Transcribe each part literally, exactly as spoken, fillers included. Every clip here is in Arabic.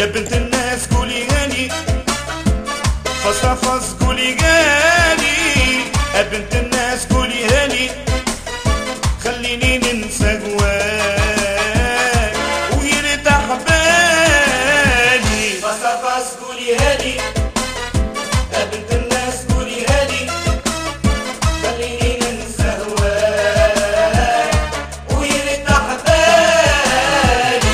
بنت الناس قولي هاني، فصفص قولي غالي. يا بنت الناس قولي هاني، خليني ننسى جواك ويرتاح بالي. فصفص قولي هاني، يا بنت الناس قولي هاني، خليني ننسى هواك ويرتاح بالي.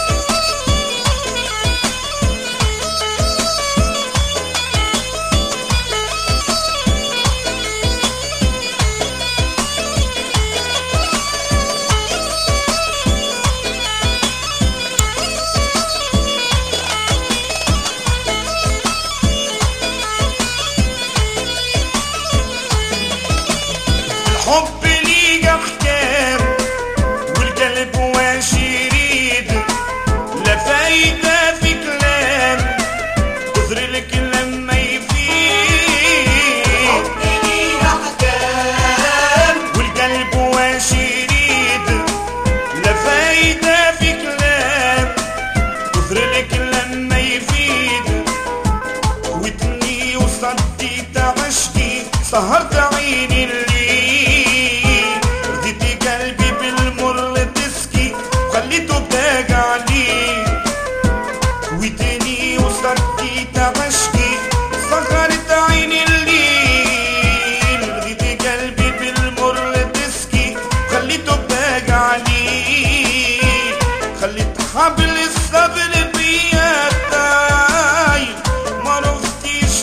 الحب ليه احكام والقلب واش يريد، لا فايدة في كلام كثر الكلام ما يفيد. الحب ليه أحكام والقلب واش يريد، لا فايدة في كلام كثر الكلام ما يفيد. وتني وصديت عشقي سهرت عيني الليل، رديتي قلبي بالمر تسكي خليته بتاج عليه. وتني وصديت عشقي سهرت عيني الليل، رديتي قلبي بالمر تسكي خليته بتاج عليه. خليت حبل الصبر بيا تاي ما رفتيش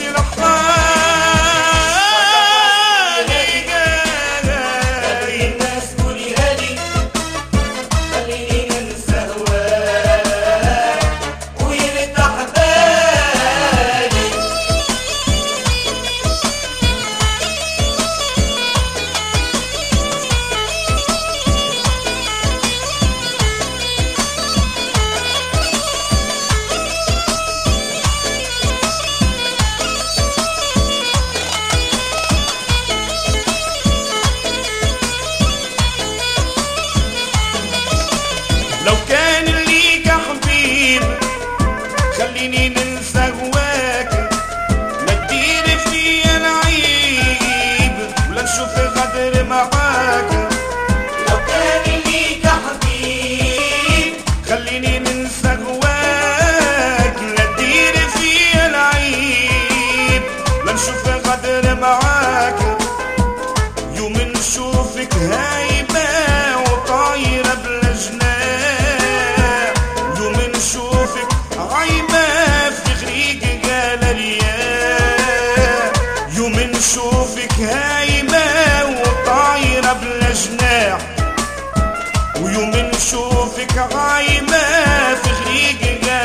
الحال. الناس قولي هاني، خليني ننسى هواك ويرتاح بالي. لو كان ليك حبيب خليني ننسى هواك، لا تدير فيا العيب ولا نشوف غدر معاك. لو كان ليك حبيب خليني ننسى هواك، لا تدير فيا العيب لا نشوف غدر معاك. يوم نشوفك هايبة وطايرة بلا جناح، يوم نشوفك عايمة في غريق جالرياح، يوم نشوفك هايمة وطايرة بلا جناح، ويوم نشوفك عايمة في غريق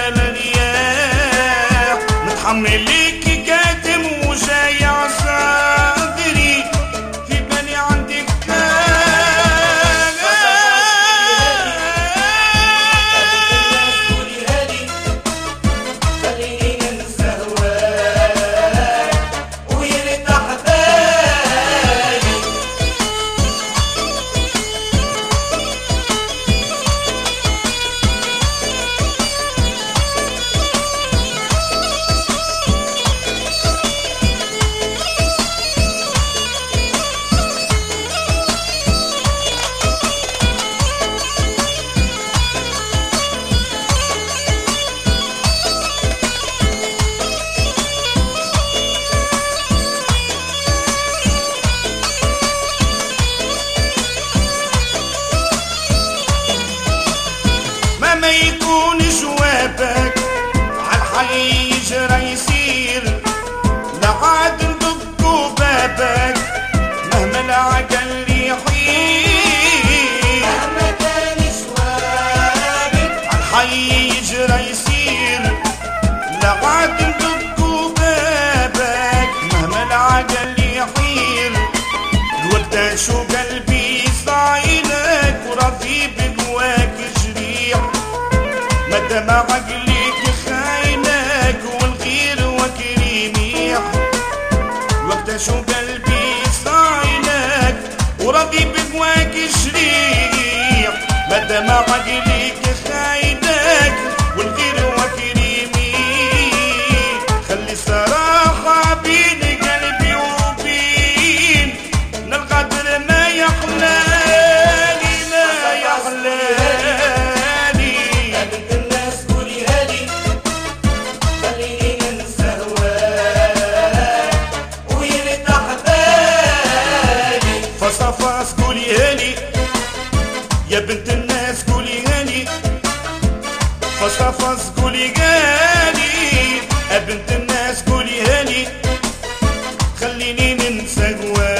جالرياح. متحملك كاتم وجاي عصادري في بالي عندك قولي هاني، خليني ننسى هواك ويرتاح بالي. ما يكون جوابك عالحي يجرى يسير، لا عاد ندقوا بابك مهما العقل يحير. مهما كان جوابك عالحي يجرى يسير، لا عاد ندقوا بابك مهما العقل يحير. الوردة شو قلبي صايلك وراضي بجواك جريح، مادام عقلك خاينك والغير وكريميح. وقت شو قلبي صايلك وراضي بجواك جريح، مادام عقلك خاينك والغير وكريميح. يا بنت الناس قولي هاني فاس فاس قولي هاني يا بنت الناس قولي هاني خليني ننسى جواك